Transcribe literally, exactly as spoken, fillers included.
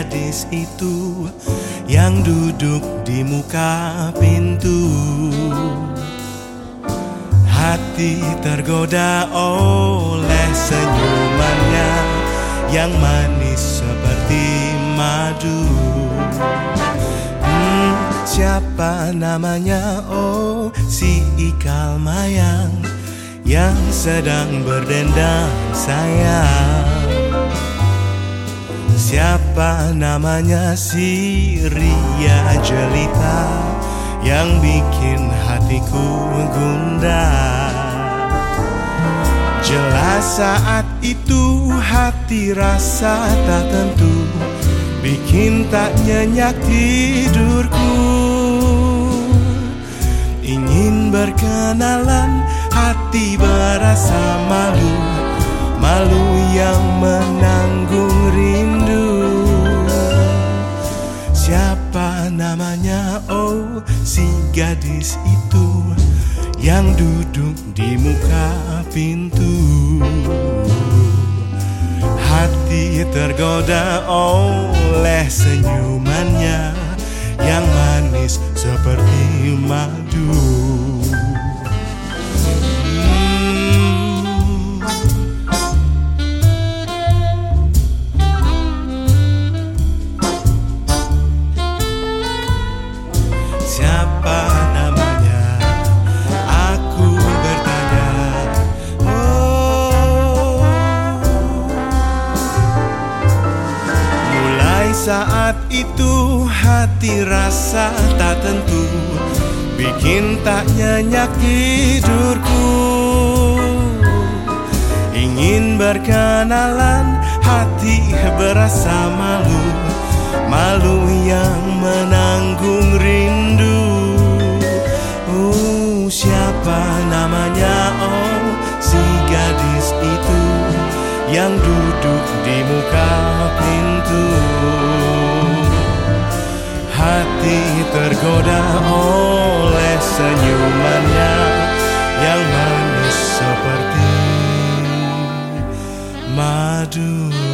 gadis itu yang duduk di muka pintu. Hati tergoda oleh senyumannya yang manis seperti madu. Hmm, siapa namanya? Oh, si Ikal Mayang yang sedang berdendang sayang. Siapa namanya? Si Ria Jelita yang bikin hatiku gundah. Jelas saat itu hati rasa tak tentu, bikin tak nyenyak tidurku. Ingin berkenalan, hati berasa malu, malu yang menanggung rindu. Siapa namanya? Oh, si gadis itu yang duduk di muka pintu. Hati tergoda oleh senyumannya yang manis seperti madu. Siapa namanya? Aku bertanya. Oh, mulai saat itu hati rasa tak tentu, bikin tak nyenyak tidurku. Ingin berkenalan, hati berasa malu, malu yang menanggung rindu. Oh, siapa namanya? Oh, si gadis itu yang duduk di muka pintu. Hati tergoda oleh senyumannya yang manis seperti madu.